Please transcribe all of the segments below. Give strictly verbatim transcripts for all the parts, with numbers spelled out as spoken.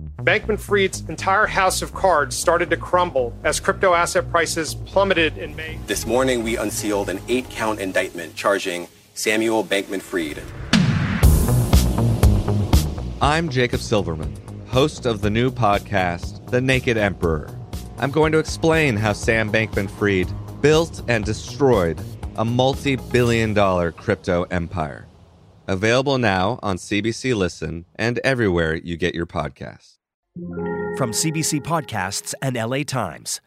Bankman-Fried's entire house of cards started to crumble as crypto asset prices plummeted in May. This morning, we unsealed an eight-count indictment charging Samuel Bankman-Fried. I'm Jacob Silverman, host of the new podcast, The Naked Emperor. I'm going to explain how Sam Bankman-Fried built and destroyed a multi-billion dollar crypto empire. Available now on C B C Listen and everywhere you get your podcasts. From C B C Podcasts and L A Times.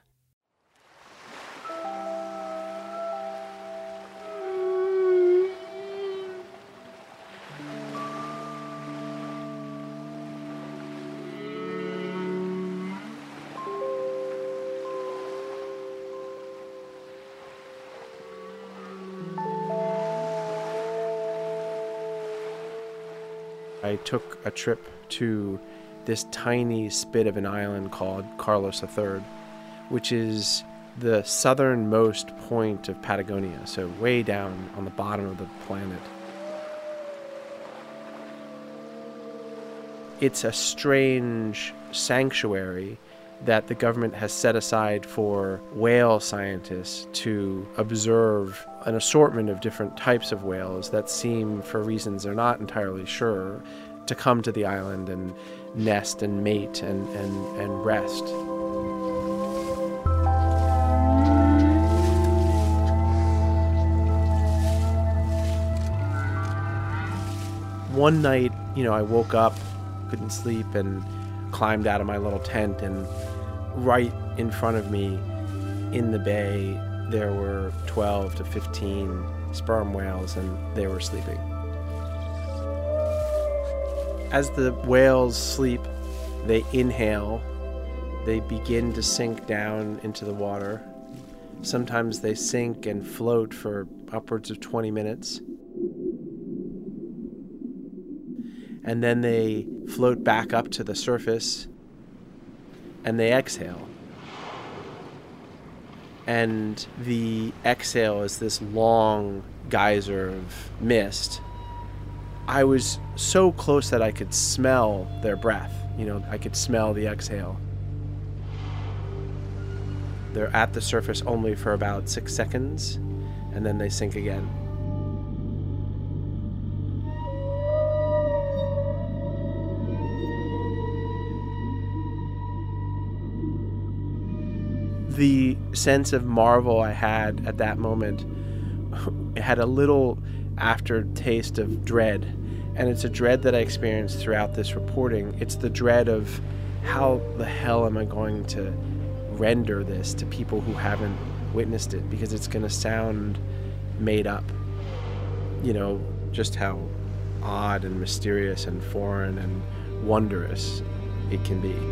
I took a trip to this tiny spit of an island called Carlos the Third, which is the southernmost point of Patagonia, so way down on the bottom of the planet. It's a strange sanctuary that the government has set aside for whale scientists to observe an assortment of different types of whales that seem, for reasons they're not entirely sure, to come to the island and nest and mate and, and, and rest. One night, you know, I woke up, couldn't sleep, and climbed out of my little tent, and right in front of me in the bay there were twelve to fifteen sperm whales, and they were sleeping. As the whales sleep, they inhale, they begin to sink down into the water. Sometimes they sink and float for upwards of twenty minutes. And then they float back up to the surface and they exhale. And the exhale is this long geyser of mist. I was so close that I could smell their breath. You know, I could smell the exhale. They're at the surface only for about six seconds, and then they sink again. The sense of marvel I had at that moment had a little aftertaste of dread, and it's a dread that I experienced throughout this reporting. It's the dread of how the hell am I going to render this to people who haven't witnessed it, because it's going to sound made up. You know, just how odd and mysterious and foreign and wondrous it can be.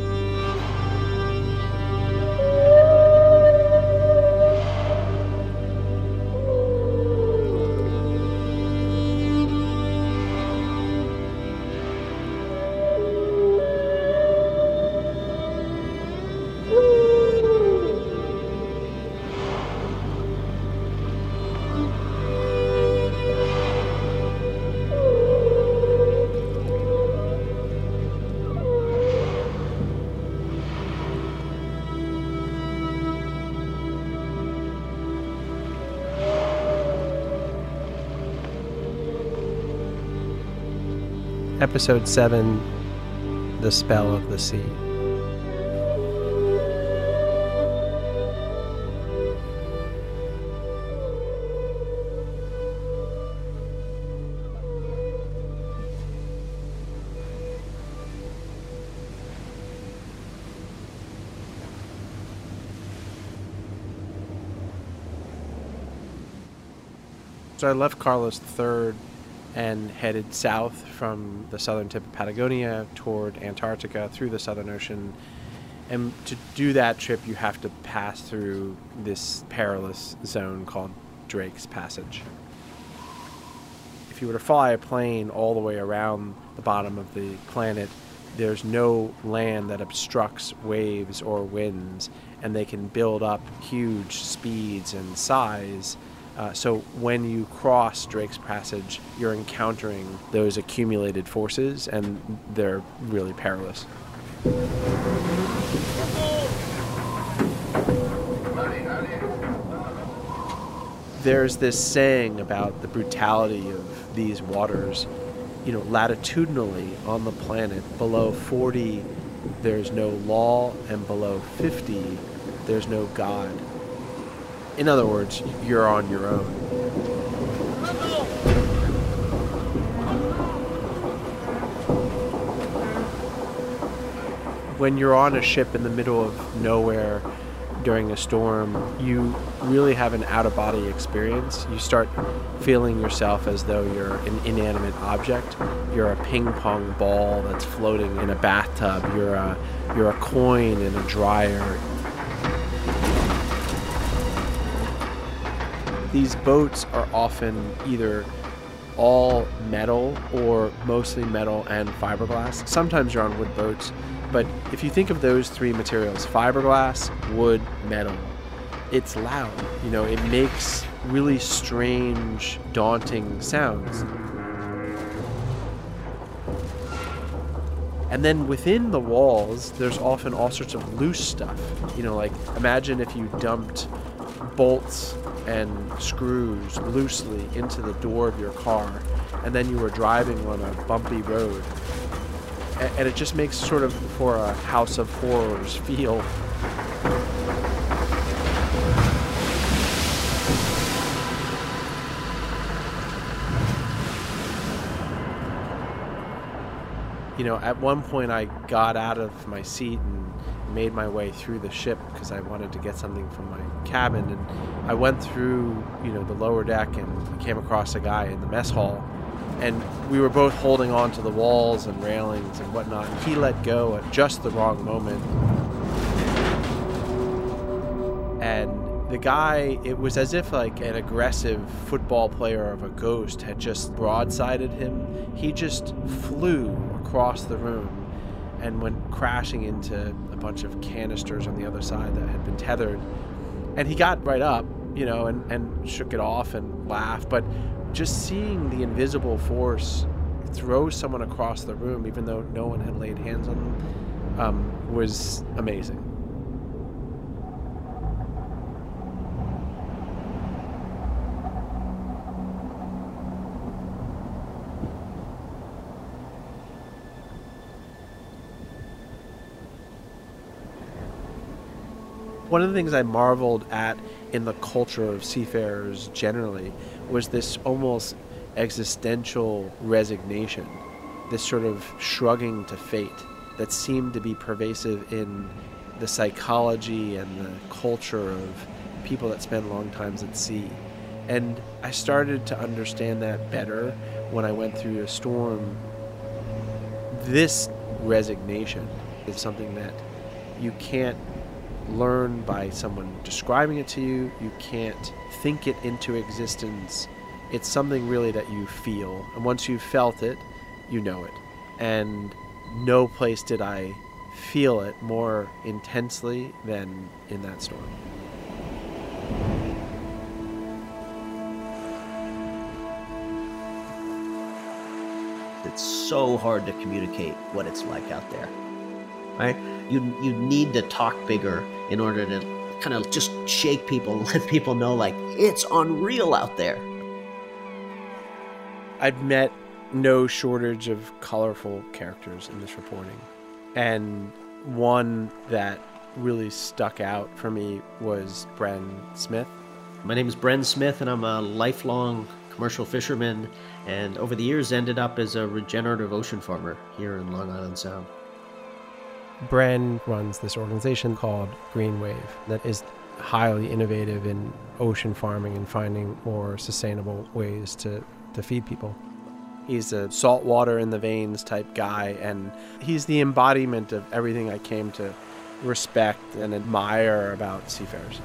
Episode seven, The Spell of the Sea. So I left Carlos the Third and headed south from the southern tip of Patagonia toward Antarctica through the Southern Ocean. And to do that trip, you have to pass through this perilous zone called Drake's Passage. If you were to fly a plane all the way around the bottom of the planet, there's no land that obstructs waves or winds, and they can build up huge speeds and size. Uh, so when you cross Drake's Passage, you're encountering those accumulated forces, and they're really perilous. There's this saying about the brutality of these waters. You know, latitudinally on the planet, below forty, there's no law, and below fifty, there's no God. In other words, you're on your own. When you're on a ship in the middle of nowhere during a storm, you really have an out-of-body experience. You start feeling yourself as though you're an inanimate object. You're a ping pong ball that's floating in a bathtub. You're a, you're a coin in a dryer. These boats are often either all metal or mostly metal and fiberglass. Sometimes you're on wood boats, but if you think of those three materials, fiberglass, wood, metal, it's loud. You know, it makes really strange, daunting sounds. And then within the walls, there's often all sorts of loose stuff. You know, like imagine if you dumped bolts and screws loosely into the door of your car, and then you were driving on a bumpy road. And it just makes sort of for a House of Horrors feel. You know, at one point I got out of my seat and made my way through the ship because I wanted to get something from my cabin, and I went through, you know, the lower deck and came across a guy in the mess hall. And we were both holding on to the walls and railings and whatnot. And he let go at just the wrong moment. And the guy, it was as if like an aggressive football player of a ghost had just broadsided him. He just flew across the room and went crashing into a bunch of canisters on the other side that had been tethered. And he got right up, you know, and, and shook it off and laughed. But just seeing the invisible force throw someone across the room, even though no one had laid hands on them, um, was amazing. One of the things I marveled at in the culture of seafarers generally was this almost existential resignation, this sort of shrugging to fate that seemed to be pervasive in the psychology and the culture of people that spend long times at sea. And I started to understand that better when I went through a storm. This resignation is something that you can't learn by someone describing it to you. You can't think it into existence. It's something really that you feel. And once you've felt it, you know it. And no place did I feel it more intensely than in that storm. It's so hard to communicate what it's like out there, right? You you need to talk bigger in order to kind of just shake people and let people know, like, it's unreal out there. I've met no shortage of colorful characters in this reporting. And one that really stuck out for me was Bren Smith. My name is Bren Smith, and I'm a lifelong commercial fisherman, and over the years ended up as a regenerative ocean farmer here in Long Island Sound. Bren runs this organization called Green Wave that is highly innovative in ocean farming and finding more sustainable ways to, to feed people. He's a salt water in the veins type guy, and he's the embodiment of everything I came to respect and admire about seafarers.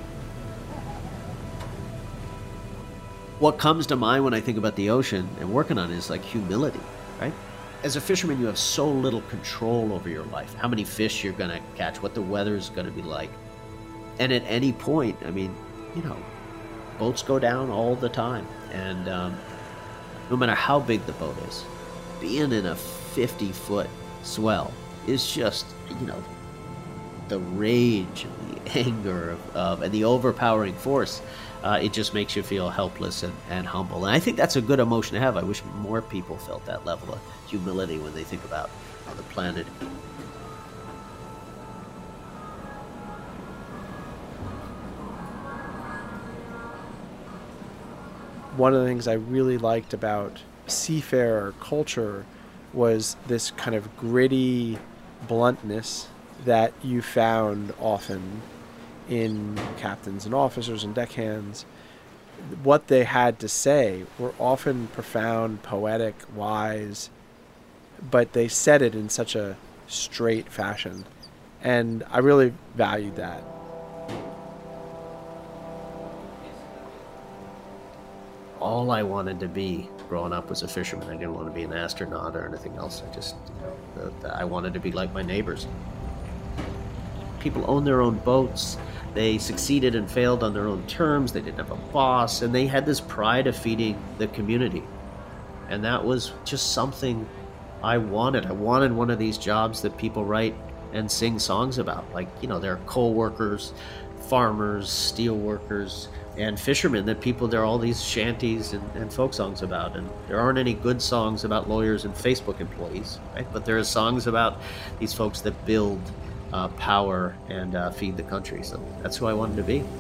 What comes to mind when I think about the ocean and working on it is like humility, right? As a fisherman, you have so little control over your life, how many fish you're going to catch, what the weather is going to be like. And at any point, I mean, you know, boats go down all the time. And um, no matter how big the boat is, being in a fifty-foot swell is just, you know, the rage and the anger of, of and the overpowering force. Uh, it just makes you feel helpless and, and humble. And I think that's a good emotion to have. I wish more people felt that level of humility when they think about uh, the planet. One of the things I really liked about seafarer culture was this kind of gritty bluntness that you found often in captains and officers and deckhands. What they had to say were often profound, poetic, wise, but they said it in such a straight fashion. And I really valued that. All I wanted to be growing up was a fisherman. I didn't want to be an astronaut or anything else. I just, you know, I wanted to be like my neighbors. People own their own boats. They succeeded and failed on their own terms. They didn't have a boss, and they had this pride of feeding the community. And that was just something I wanted. I wanted one of these jobs that people write and sing songs about. Like, you know, there are coal workers, farmers, steel workers, and fishermen that people, there are all these shanties and, and folk songs about. And there aren't any good songs about lawyers and Facebook employees, right? But there are songs about these folks that build uh, power and uh, feed the country. So that's who I wanted to be.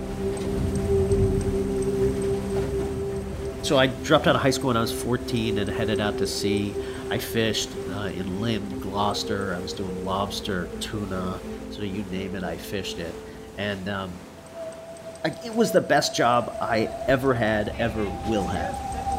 So I dropped out of high school when I was fourteen and headed out to sea. I fished uh, in Lynn, Gloucester. I was doing lobster, tuna, so you name it, I fished it. And um, I, it was the best job I ever had, ever will have.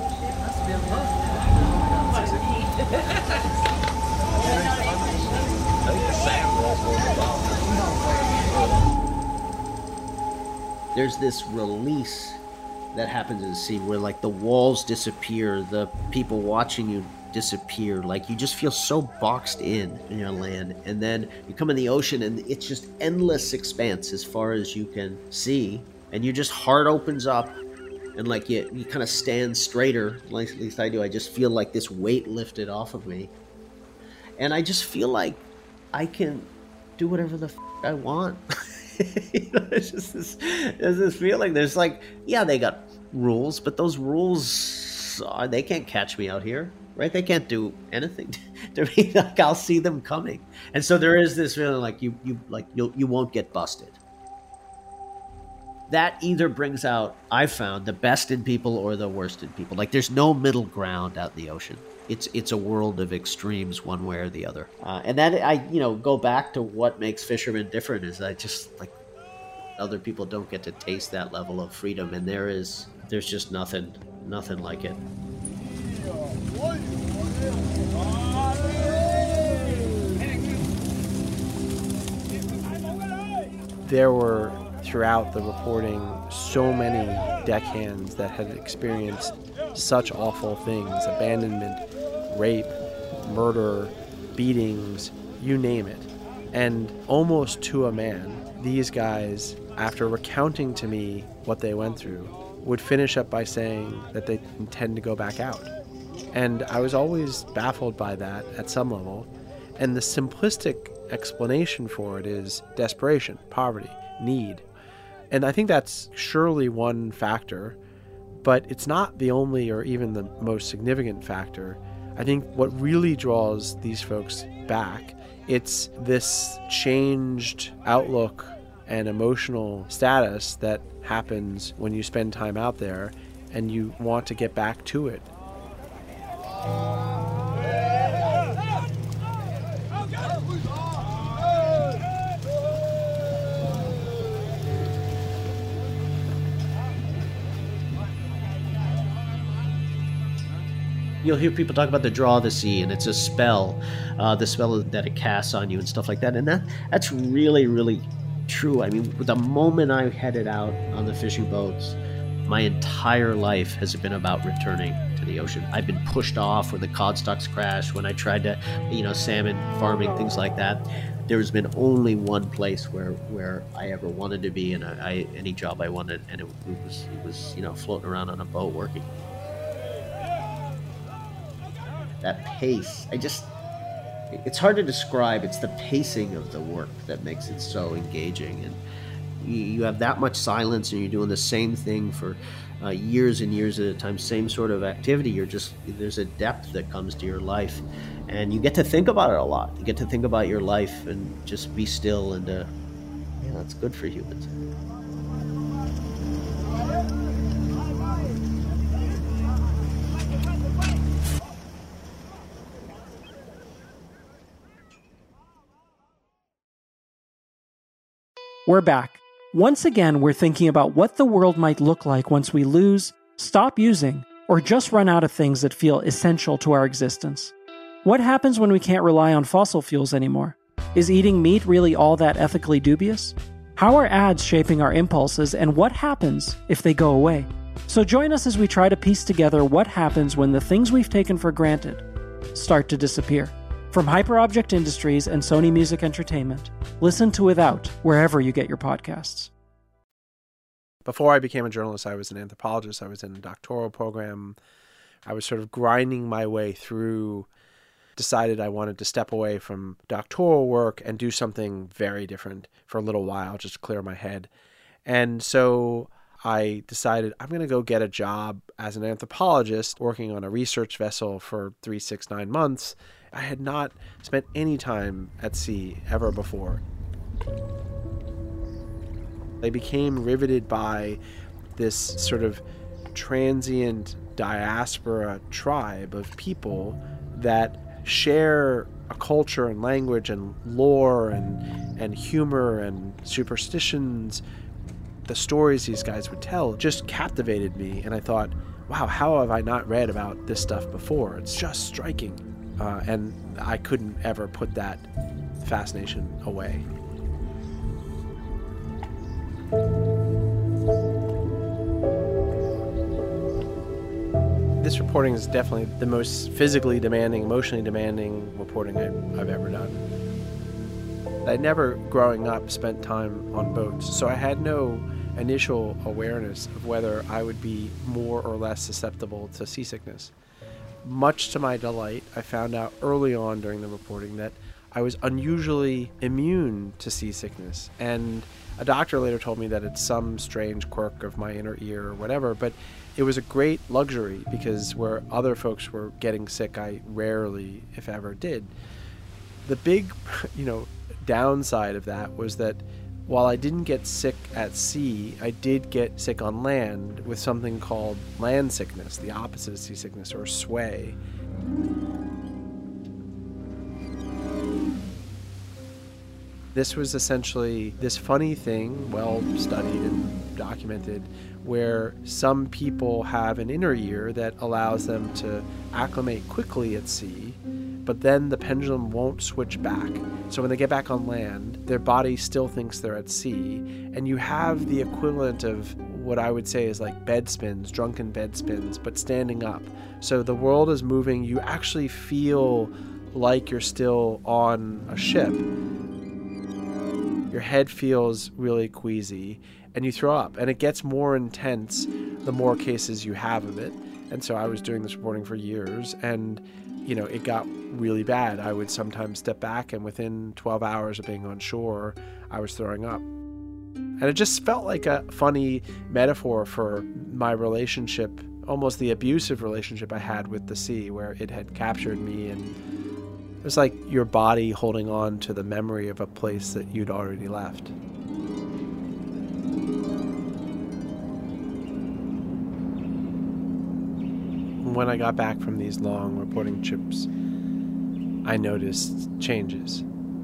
There's this release that happens in the sea where, like, the walls disappear, the people watching you disappear. Like, you just feel so boxed in in your land, and then you come in the ocean and it's just endless expanse as far as you can see, and your just heart opens up, and like you, you kind of stand straighter. Like, at least I do. I just feel like this weight lifted off of me, and I just feel like I can do whatever the f- I want. You know, it's just this, there's this feeling. There's like, yeah, they got rules, but those rules, uh, they can't catch me out here, right? They can't do anything to me. Like, I'll see them coming, and so there is this feeling like you, you, like you, you won't get busted. That either brings out, I've found, the best in people or the worst in people. Like, there's no middle ground out in the ocean. It's it's a world of extremes, one way or the other. Uh, and that, I, you know, go back to what makes fishermen different is I just, like, other people don't get to taste that level of freedom. And there is, there's just nothing, nothing like it. There were, throughout the reporting, so many deckhands that had experienced such awful things: abandonment, rape, murder, beatings, you name it. And almost to a man, these guys, after recounting to me what they went through, would finish up by saying that they intend to go back out. And I was always baffled by that at some level. And the simplistic explanation for it is desperation, poverty, need. And I think that's surely one factor, but it's not the only or even the most significant factor. I think what really draws these folks back, it's this changed outlook and emotional status that happens when you spend time out there and you want to get back to it. You'll hear people talk about the draw of the sea, and it's a spell, uh, the spell that it casts on you and stuff like that. And that that's really, really true. I mean, the moment I headed out on the fishing boats, my entire life has been about returning to the ocean. I've been pushed off when the cod stocks crashed, when I tried to, you know, salmon farming, things like that. There's been only one place where, where I ever wanted to be, and I, I any job I wanted, and it, it was it was you know floating around on a boat working. That pace, I just, it's hard to describe. It's the pacing of the work that makes it so engaging. And you, you have that much silence and you're doing the same thing for uh, years and years at a time, same sort of activity. You're just, there's a depth that comes to your life. And you get to think about it a lot. You get to think about your life and just be still. And uh, yeah, that's good for humans. We're back. Once again, we're thinking about what the world might look like once we lose, stop using, or just run out of things that feel essential to our existence. What happens when we can't rely on fossil fuels anymore? Is eating meat really all that ethically dubious? How are ads shaping our impulses, and what happens if they go away? So join us as we try to piece together what happens when the things we've taken for granted start to disappear. From Hyperobject Industries and Sony Music Entertainment, listen to Without wherever you get your podcasts. Before I became a journalist, I was an anthropologist. I was in a doctoral program. I was sort of grinding my way through, decided I wanted to step away from doctoral work and do something very different for a little while, just to clear my head. And so I decided I'm going to go get a job as an anthropologist working on a research vessel for three, six, nine months. I had not spent any time at sea ever before. I became riveted by this sort of transient diaspora tribe of people that share a culture and language and lore and, and humor and superstitions. The stories these guys would tell just captivated me, and I thought, wow, how have I not read about this stuff before? It's just striking. Uh, and I couldn't ever put that fascination away. This reporting is definitely the most physically demanding, emotionally demanding reporting I, I've ever done. I never, growing up, spent time on boats, so I had no initial awareness of whether I would be more or less susceptible to seasickness. Much to my delight, I found out early on during the reporting that I was unusually immune to seasickness. And a doctor later told me that it's some strange quirk of my inner ear or whatever, but it was a great luxury because where other folks were getting sick, I rarely, if ever, did. The big, you know, downside of that was that while I didn't get sick at sea, I did get sick on land with something called land sickness, the opposite of seasickness, or sway. This was essentially this funny thing, well studied and documented, where some people have an inner ear that allows them to acclimate quickly at sea, but then the pendulum won't switch back. So when they get back on land, their body still thinks they're at sea, and you have the equivalent of what I would say is like bed spins, drunken bed spins, but standing up. So the world is moving, you actually feel like you're still on a ship. Your head feels really queasy, and you throw up, and it gets more intense the more cases you have of it. And so I was doing this reporting for years, and you know, it got really bad. I would sometimes step back, and within twelve hours of being on shore, I was throwing up. And it just felt like a funny metaphor for my relationship, almost the abusive relationship I had with the sea, where it had captured me, and it was like your body holding on to the memory of a place that you'd already left. When I got back from these long reporting trips, I noticed changes.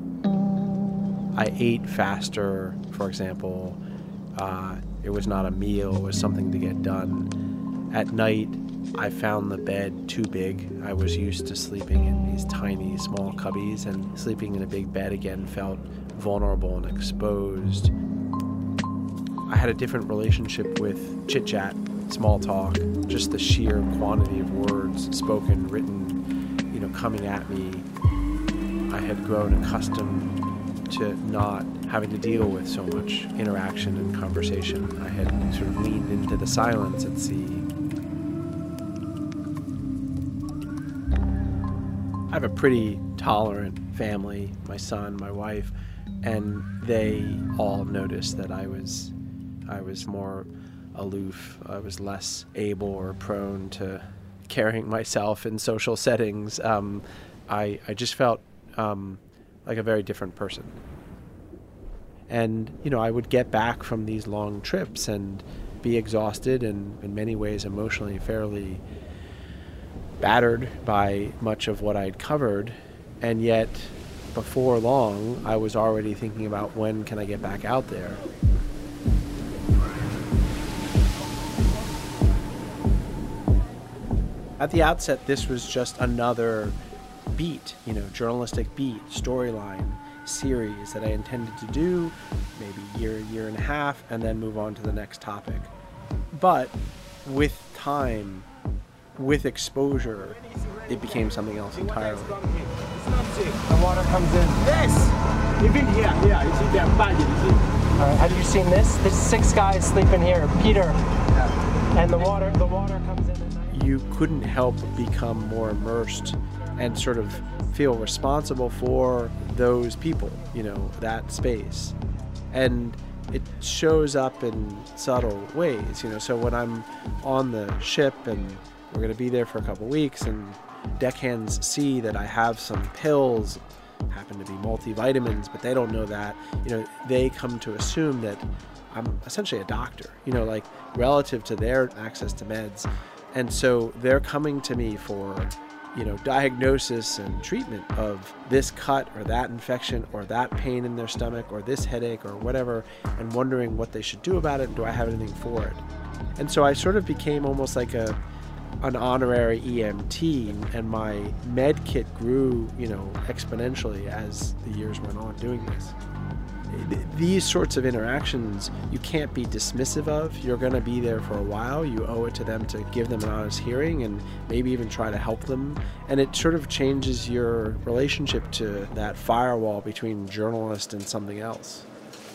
I ate faster, for example. Uh, it was not a meal, it was something to get done. At night, I found the bed too big. I was used to sleeping in these tiny, small cubbies, and sleeping in a big bed again felt vulnerable and exposed. I had a different relationship with chit-chat, small talk, just the sheer quantity of words, spoken, written, you know, coming at me. I had grown accustomed to not having to deal with so much interaction and conversation. I had sort of leaned into the silence at sea. have a pretty tolerant family, my son, my wife, and they all noticed that I was I was more aloof. I was less able or prone to carrying myself in social settings. Um, I, I just felt um, like a very different person. And, you know, I would get back from these long trips and be exhausted and in many ways emotionally fairly battered by much of what I'd covered. And yet, before long, I was already thinking about when can I get back out there. At the outset, this was just another beat, you know, journalistic beat, storyline, series that I intended to do, maybe a year, year and a half, and then move on to the next topic. But with time, with exposure, it became something else entirely. The water comes in. Yes! Even here, here, you see their body, you see? All right, have you seen this? There's six guys sleeping here. Peter. Yeah. And the water, the water comes in at night. You couldn't help but become more immersed and sort of feel responsible for those people, you know, that space. And it shows up in subtle ways, you know. So when I'm on the ship and we're going to be there for a couple weeks and deckhands see that I have some pills, happen to be multivitamins, but they don't know that, you know, they come to assume that I'm essentially a doctor, you know, like relative to their access to meds. And so they're coming to me for, you know, diagnosis and treatment of this cut or that infection or that pain in their stomach or this headache or whatever, and wondering what they should do about it and do I have anything for it. And so I sort of became almost like a an honorary E M T, and my med kit grew, you know, exponentially as the years went on doing this. These sorts of interactions you can't be dismissive of. You're going to be there for a while. You owe it to them to give them an honest hearing and maybe even try to help them. And it sort of changes your relationship to that firewall between journalist and something else.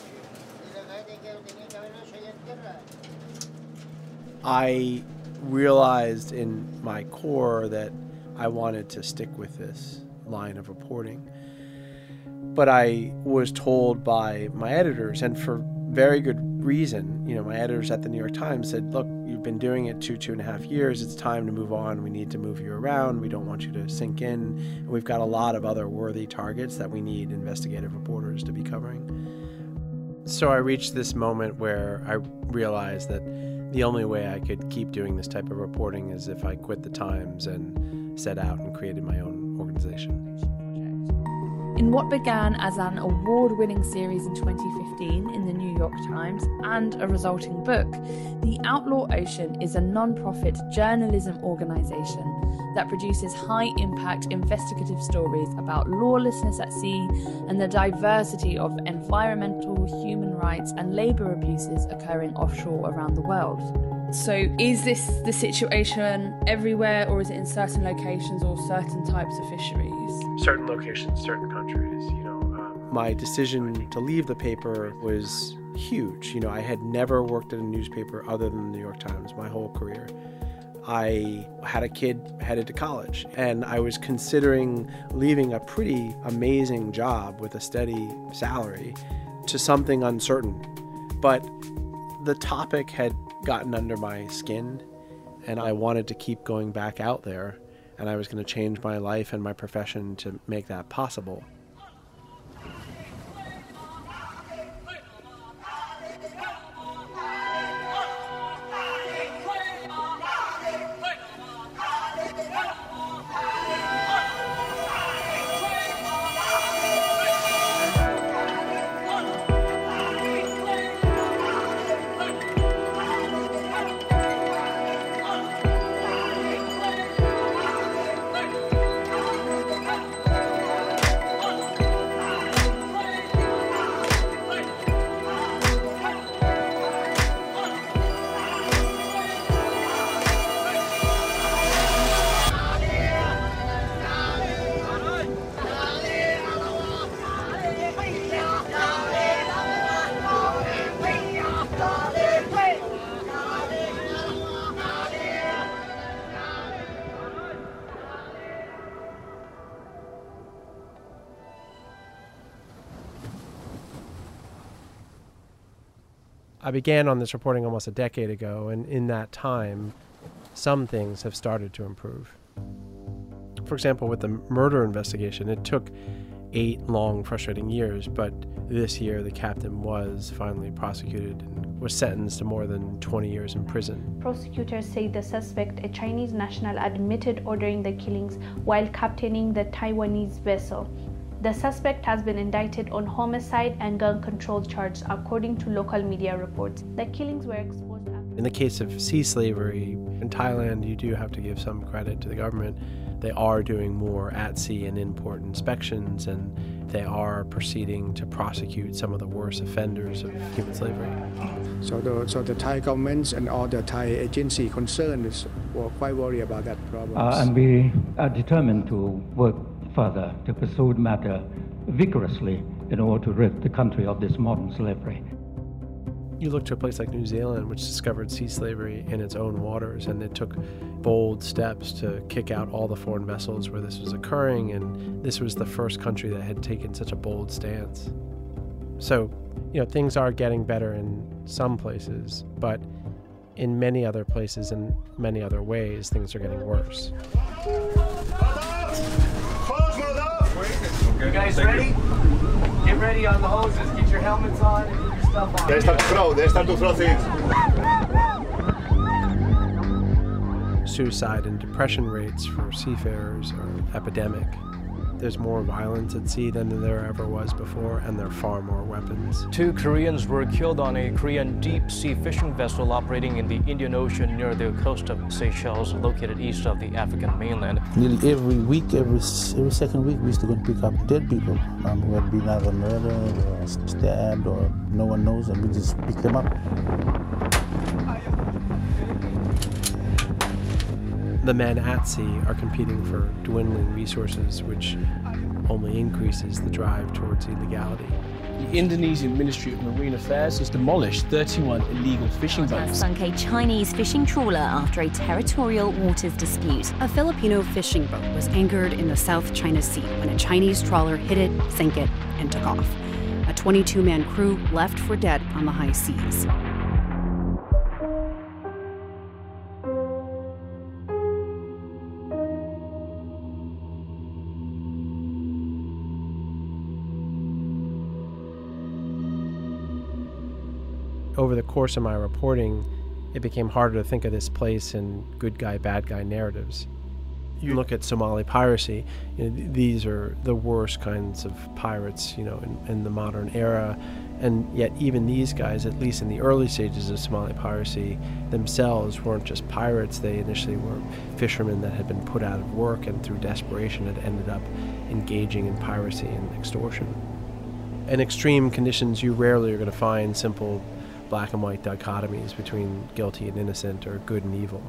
I realized in my core that I wanted to stick with this line of reporting. But I was told by my editors, and for very good reason, you know, my editors at the New York Times said, look, you've been doing it two, two and a half years. It's time to move on. We need to move you around. We don't want you to sink in. And we've got a lot of other worthy targets that we need investigative reporters to be covering. So I reached this moment where I realized that the only way I could keep doing this type of reporting is if I quit the Times and set out and created my own organization. In what began as an award-winning series in twenty fifteen in the New York Times and a resulting book, The Outlaw Ocean is a non-profit journalism organisation that produces high-impact investigative stories about lawlessness at sea and the diversity of environmental, human rights and labour abuses occurring offshore around the world. So is this the situation everywhere, or is it in certain locations or certain types of fisheries? Certain locations, certain countries, you know. Um, my decision to leave the paper was huge. You know, I had never worked at a newspaper other than the New York Times my whole career. I had a kid headed to college, and I was considering leaving a pretty amazing job with a steady salary to something uncertain. But the topic had gotten under my skin, and I wanted to keep going back out there, and I was going to change my life and my profession to make that possible. I began on this reporting almost a decade ago, and in that time, some things have started to improve. For example, with the murder investigation, it took eight long, frustrating years, but this year the captain was finally prosecuted and was sentenced to more than twenty years in prison. Prosecutors say the suspect, a Chinese national, admitted ordering the killings while captaining the Taiwanese vessel. The suspect has been indicted on homicide and gun control charges, according to local media reports. The killings were exposed after... In the case of sea slavery in Thailand, you do have to give some credit to the government. They are doing more at-sea and in-port inspections, and they are proceeding to prosecute some of the worst offenders of human slavery. So the, so the Thai governments and all the Thai agency concerned is were quite worried about that problem. Uh, and we are determined to work further to pursue the matter vigorously in order to rid the country of this modern slavery. You look to a place like New Zealand, which discovered sea slavery in its own waters, and it took bold steps to kick out all the foreign vessels where this was occurring, and this was the first country that had taken such a bold stance. So, you know, things are getting better in some places, but in many other places, in many other ways, things are getting worse. You guys ready? Get ready on the hoses. Get your helmets on and get your stuff on. There start to throw. There start to throw things. Suicide and depression rates for seafarers are epidemic. There's more violence at sea than there ever was before, and there are far more weapons. Two Koreans were killed on a Korean deep-sea fishing vessel operating in the Indian Ocean near the coast of Seychelles, located east of the African mainland. Nearly every week, every every second week, we used to go and pick up dead people um, who had been either murdered or stabbed or no one knows, and we just pick them up. The men at sea are competing for dwindling resources, which only increases the drive towards illegality. The Indonesian Ministry of Marine Affairs has demolished thirty-one illegal fishing boats. Sunk a Chinese fishing trawler after a territorial waters dispute. A Filipino fishing boat was anchored in the South China Sea when a Chinese trawler hit it, sank it, and took off. A twenty-two man crew left for dead on the high seas. Over the course of my reporting, it became harder to think of this place in good guy, bad guy narratives. You look at Somali piracy, you know, th- these are the worst kinds of pirates, you know, in, in the modern era. And yet even these guys, at least in the early stages of Somali piracy, themselves weren't just pirates. They initially were fishermen that had been put out of work and through desperation had ended up engaging in piracy and extortion. In extreme conditions, you rarely are going to find simple black and white dichotomies between guilty and innocent or good and evil.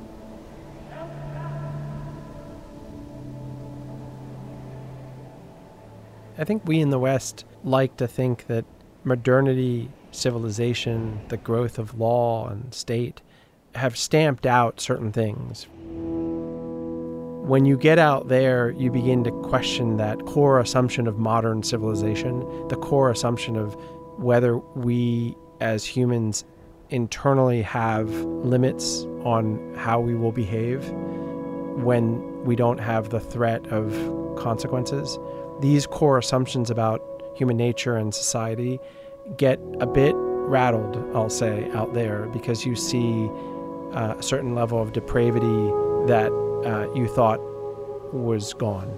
I think we in the West like to think that modernity, civilization, the growth of law and state have stamped out certain things. When you get out there, you begin to question that core assumption of modern civilization, the core assumption of whether we as humans internally have limits on how we will behave when we don't have the threat of consequences. These core assumptions about human nature and society get a bit rattled, I'll say, out there because you see uh, a certain level of depravity that uh, you thought was gone.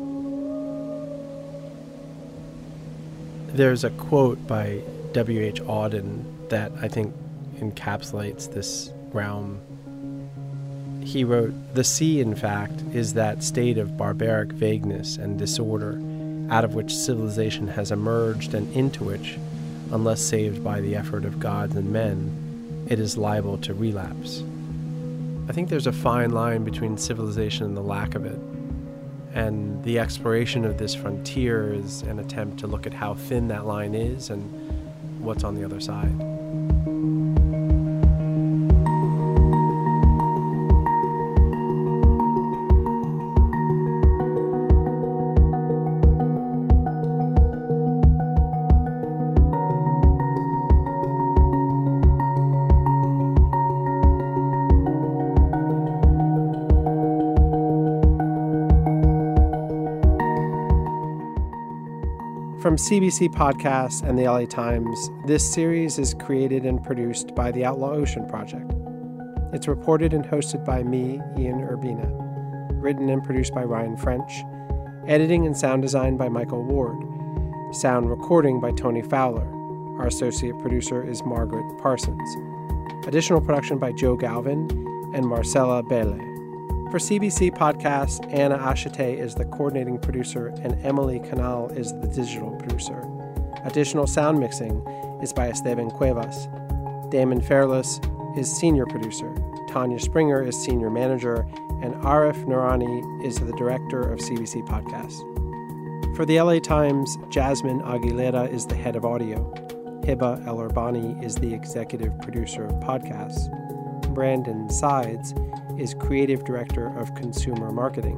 There's a quote by W H Auden that I think encapsulates this realm. He wrote, "The sea, in fact, is that state of barbaric vagueness and disorder out of which civilization has emerged and into which, unless saved by the effort of gods and men, it is liable to relapse." I think there's a fine line between civilization and the lack of it. And the exploration of this frontier is an attempt to look at how thin that line is and what's on the other side. From C B C Podcasts and the L A Times, this series is created and produced by the Outlaw Ocean Project. It's reported and hosted by me, Ian Urbina. Written and produced by Ryan French. Editing and sound design by Michael Ward. Sound recording by Tony Fowler. Our associate producer is Margaret Parsons. Additional production by Joe Galvin and Marcella Bele. For C B C Podcasts, Anna Ashite is the coordinating producer and Emily Canal is the digital producer. Additional sound mixing is by Esteban Cuevas. Damon Fairless is senior producer. Tanya Springer is senior manager. And Arif Noorani is the director of C B C Podcasts. For the L A Times, Jasmine Aguilera is the head of audio. Hiba El Urbani is the executive producer of podcasts. Brandon Sides is creative director of consumer marketing.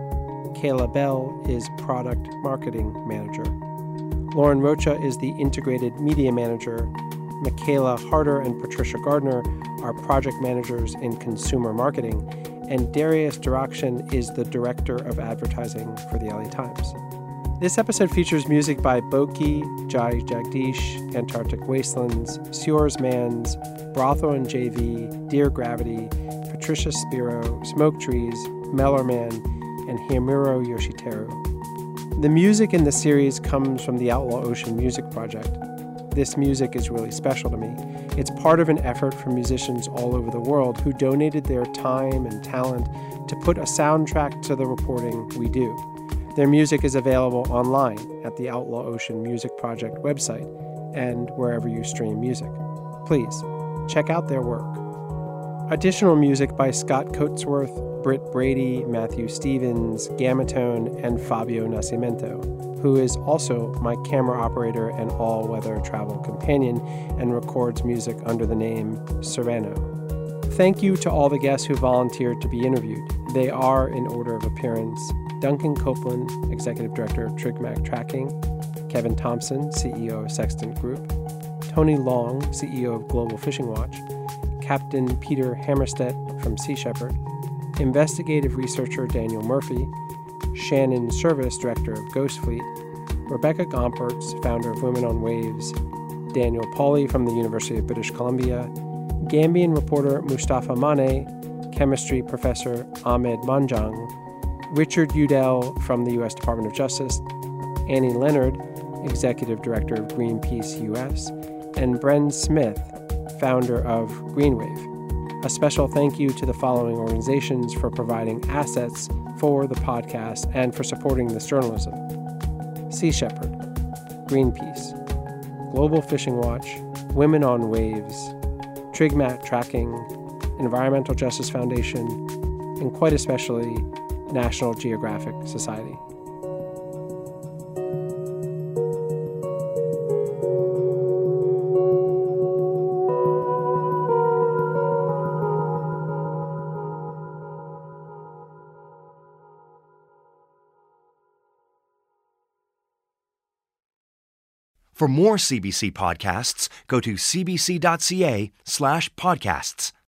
Kayla Bell is product marketing manager. Lauren Rocha is the integrated media manager. Michaela Harder and Patricia Gardner are project managers in consumer marketing. And Darius Durakshin is the director of advertising for the L A Times. This episode features music by Boki, Jai Jagdish, Antarctic Wastelands, Sears Mans, Brothel and J V, Dear Gravity, Patricia Spiro, Smoke Trees, Mellerman, and Himuro Yoshiteru. The music in the series comes from the Outlaw Ocean Music Project. This music is really special to me. It's part of an effort from musicians all over the world who donated their time and talent to put a soundtrack to the reporting we do. Their music is available online at the Outlaw Ocean Music Project website and wherever you stream music. Please, check out their work. Additional music by Scott Coatsworth, Britt Brady, Matthew Stevens, Gamatone, and Fabio Nascimento, who is also my camera operator and all-weather travel companion and records music under the name Sereno. Thank you to all the guests who volunteered to be interviewed. They are, in order of appearance, Duncan Copeland, Executive Director of TrigMac Tracking, Kevin Thompson, C E O of Sextant Group, Tony Long, C E O of Global Fishing Watch, Captain Peter Hammerstedt from Sea Shepherd, Investigative Researcher Daniel Murphy, Shannon Service, Director of Ghost Fleet, Rebecca Gompertz, founder of Women on Waves, Daniel Pauly from the University of British Columbia, Gambian reporter Mustafa Mane, chemistry professor Ahmed Manjang, Richard Udell from the U S Department of Justice, Annie Leonard, Executive Director of Greenpeace U S, and Bren Smith, founder of Greenwave. A special thank you to the following organizations for providing assets for the podcast and for supporting this journalism: Sea Shepherd, Greenpeace, Global Fishing Watch, Women on Waves, TrigMac Tracking, Environmental Justice Foundation, and quite especially National Geographic Society. For more C B C podcasts, go to cbc.ca slash podcasts.